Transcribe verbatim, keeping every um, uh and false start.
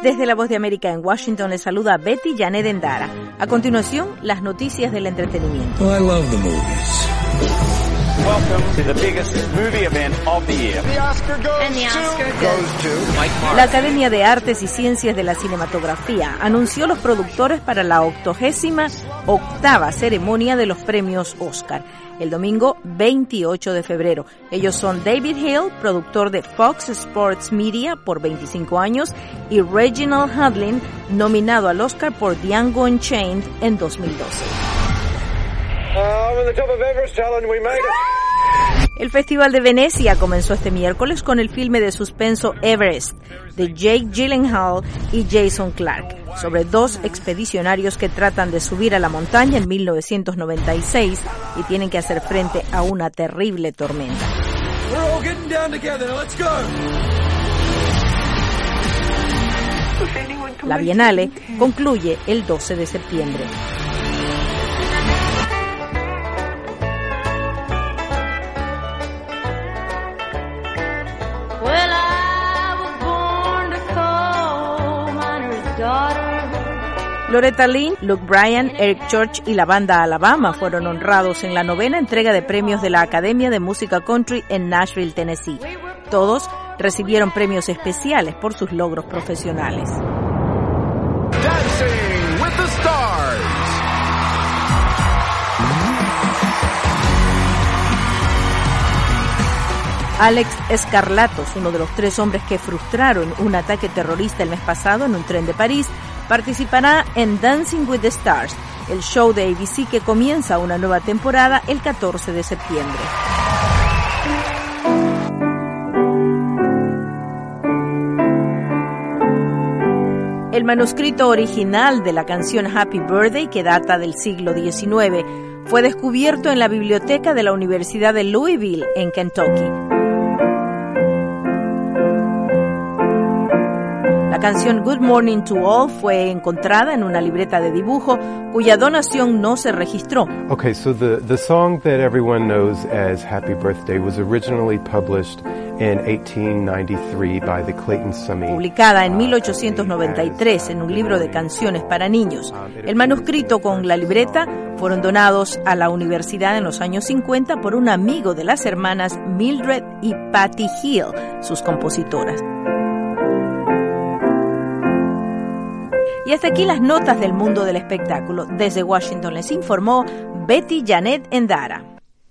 Desde La Voz de América en Washington les saluda Betty Janet Endara. A continuación, las noticias del entretenimiento. I love the movies. Welcome to the biggest movie event of the year. The Oscar goes And the Oscar to, goes goes to Mike Mark. La Academia de Artes y Ciencias de la Cinematografía anunció los productores para la octogésima octava ceremonia de los premios Oscar, el domingo veintiocho de febrero. Ellos son David Hill, productor de Fox Sports Media por veinticinco años, y Reginald Hudlin, nominado al Oscar por Django Unchained en dos mil doce. Uh, we're the top of Everest, Helen. We made it. El Festival de Venecia comenzó este miércoles con el filme de suspenso Everest, de Jake Gyllenhaal y Jason Clarke, sobre dos expedicionarios que tratan de subir a la montaña en mil novecientos noventa y seis y tienen que hacer frente a una terrible tormenta. We're all getting down together. Now let's go. La Bienale concluye el doce de septiembre. Well, I was born to coal miner's daughter. Loretta Lynn, Luke Bryan, Eric Church y la banda Alabama fueron honrados en la novena entrega de premios de la Academia de Música Country en Nashville, Tennessee. Todos recibieron premios especiales por sus logros profesionales. Dancing with the Stars. Alex Escarlatos, uno de los tres hombres que frustraron un ataque terrorista el mes pasado en un tren de París, participará en Dancing with the Stars, el show de A B C que comienza una nueva temporada el catorce de septiembre. El manuscrito original de la canción Happy Birthday, que data del siglo diecinueve, fue descubierto en la biblioteca de la Universidad de Louisville, en Kentucky. La canción Good Morning to All fue encontrada en una libreta de dibujo cuya donación no se registró. Okay, so the, the song that everyone knows as Happy Birthday was originally published in eighteen ninety-three by the Clayton Summey. Publicada en mil ochocientos noventa y tres en un libro de canciones para niños. El manuscrito con la libreta fueron donados a la universidad en los años cincuenta por un amigo de las hermanas Mildred y Patty Hill, sus compositoras. Y hasta aquí las notas del mundo del espectáculo. Desde Washington les informó Betty Janet Endara.